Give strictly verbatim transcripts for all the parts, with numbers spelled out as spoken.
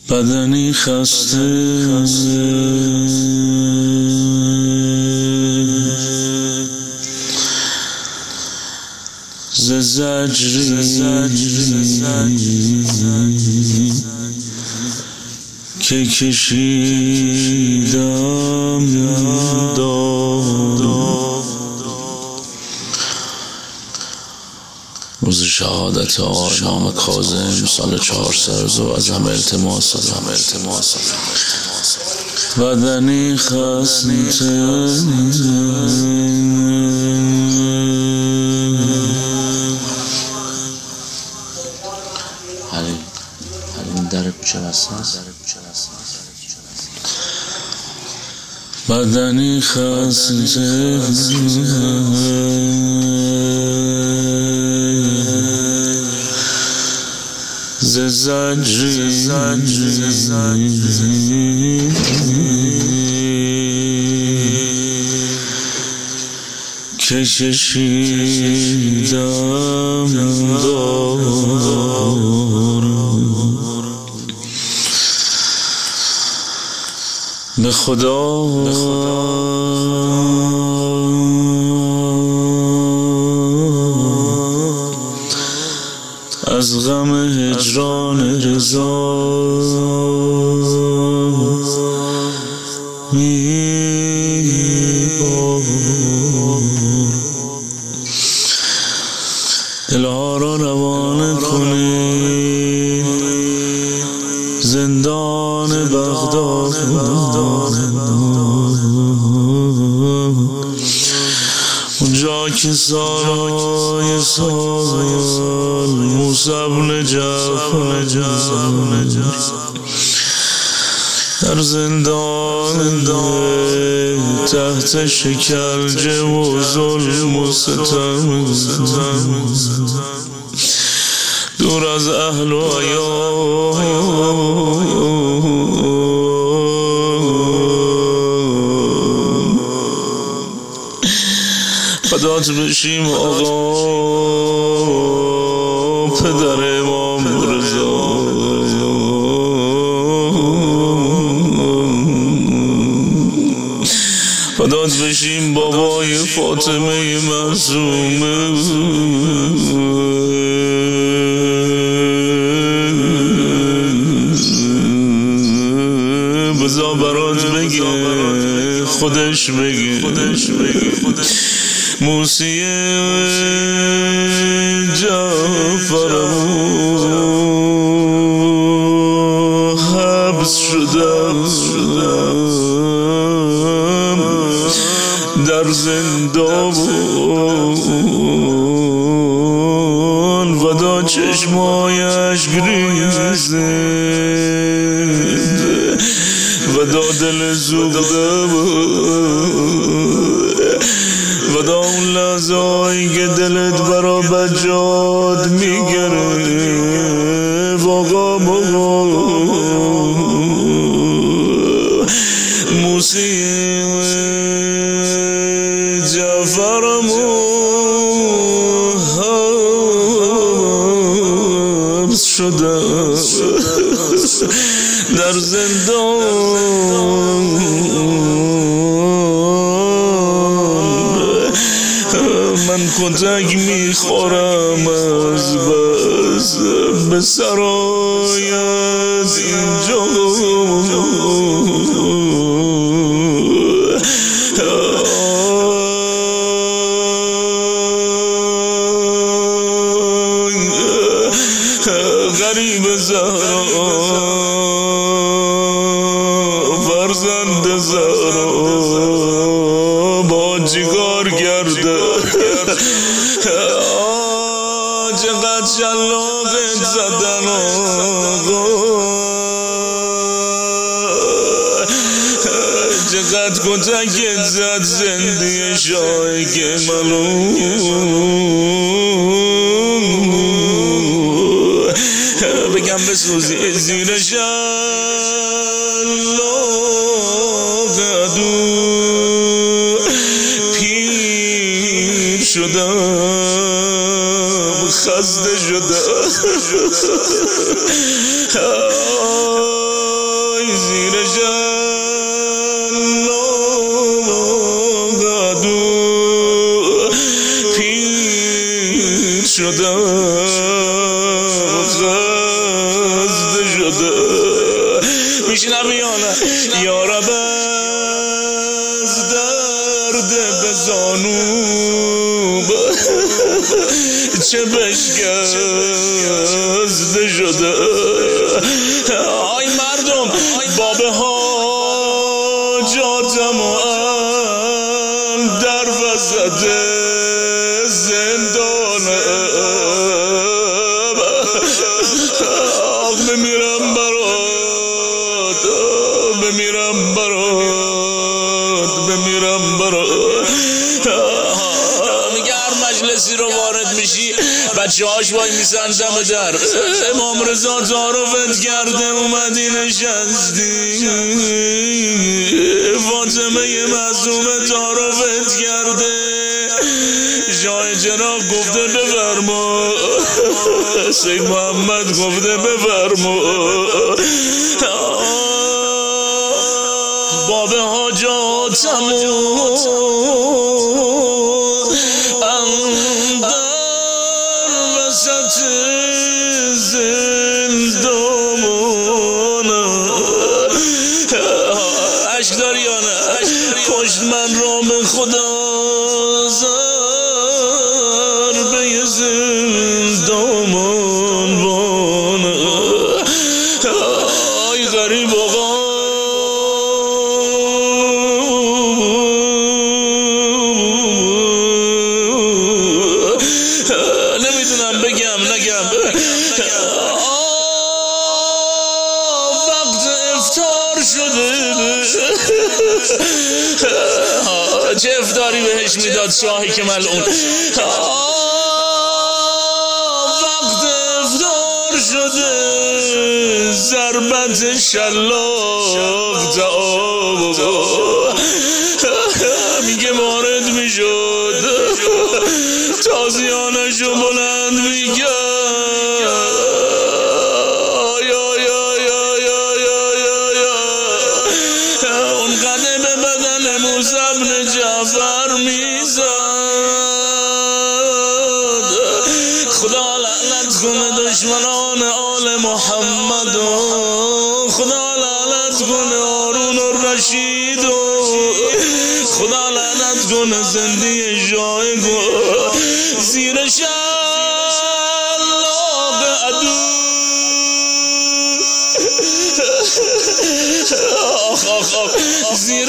بدنی خسته ز زجری که کشیدم داد روز شهادت آقای امام کاظم سال چهارصد و از همه التماس بدنی خسته حالی حالی در کوچه هست بدنی خسته ز زجری که کشیدم دار به خدا از غم هجران رضا میبار دلها را روانه کنید زندان بغداد اونجا که سالهای سال موسی بن جعفر در زندان تحت شکنجه و ظلم و ستم دور از اهل و عیال فدات بشیم آقا پدر امام رضا فدات بشیم بابای فاطمه معصومه بزا برات بگه خودش بگه موسی جعفرمو حبس شدم در زندان ودا چشمایش گریزه ودا دل زوغده ودا اون لحظه‌ای که دلت برا بجاد میگره واقعا بابا موسی جعفرمو حبس شده در زندان من کتک میخورم از بس به سرایت اینجا غریب زهرا فرزند زهرا با جیگار کرده چقدر شلاقت زدن آقا چقدر کتکت زد زندی شاه که ملون بگم بسوزی زیر شلاق عدو پیر شدم خسته شدم شده. آی مردم باب حاجاتم و در وسط زندانه، آخ بمیرم برات، بمیرم برات، بمیرم برات. میگه هر مجلسی رو وارد میشی بچه هاش وای میسن دم در. امام رضا تعارفت کرده اومدی نشستی، فاطمه معصومه تعارفت کرده، شاه چراغ گفته بفرما، سید محمد گفته بفرما. باب حاجاتم وسط زندان، عشق داری یا نه؟ کشت من را به خدا زر به زندان بانه. آی غریب آقا نمیدونم بگم نگم. وقت افطار شده، چه افطاری بهش میداد شاهی که ملعون. وقت افطار شده، ضربت شلاق تعاب میگه وارد میشد، تازیانشو بلند میگه اون قدم به بدن موسی بن جعفر میزد. خدا لعنت کنه دشمنان آل محمد، خدا لعنت کنه هارون الرشید، خدا لعنت کنه زندی جایگو زیر شلاق عدو. آخ آخ آخ زیر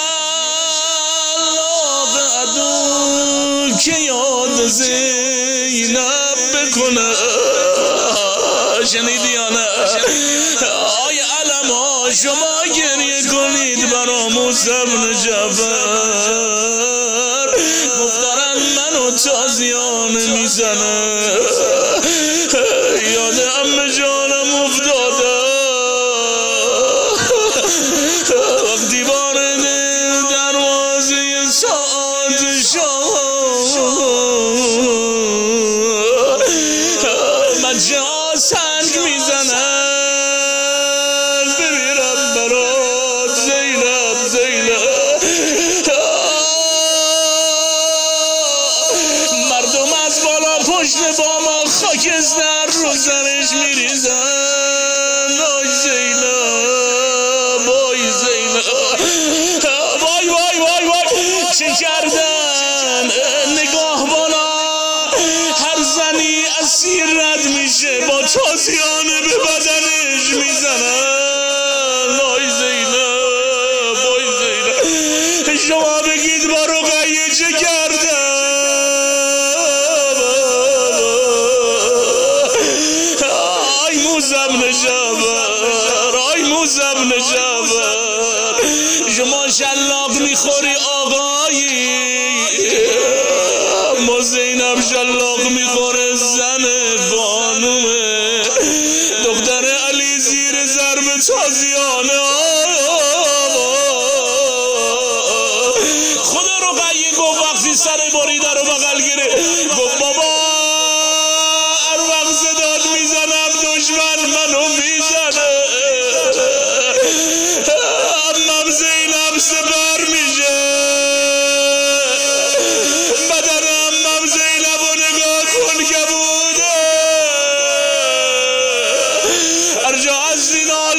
شلاق عدو که یاد زینب بکنه. شنیدی یا نه؟ آی علم ها شما گریه کنید برا موسی بن جعفر، گفتارن منو تازیان میزنه. یاد عمه جانم افتاده وقتی وارد دروازه ساعت شد، بچه ها سنگ میزنن بمیرم برات زینب زینب. مردم از بالا پشت باما خاکستر رو سرش میریزن. آی زینب آی زینب، وای وای وای وای چه کردن؟ نگاه بالا هر زنی اسیر رد میشه با تازیانه به بدنش میزنن. آی زینب آی زینب، شما بگید با رقیه چه کردن؟ آی موسی بن جعفر، آی موسی بن جعفر، شما شلاق میخوری آقایی، ما زینب شلاق میخوره زن خانومه، دختر علی زیر ضرب تازیانه. خدا رقیه گفت وقتی سر بریده رو بغل گره گفت بابا اروق زداد میزنم دشمن منو میزنه. امم زینب سپر میشه، بدن امم زینب رو نگاه کن که بوده هر جا از زینا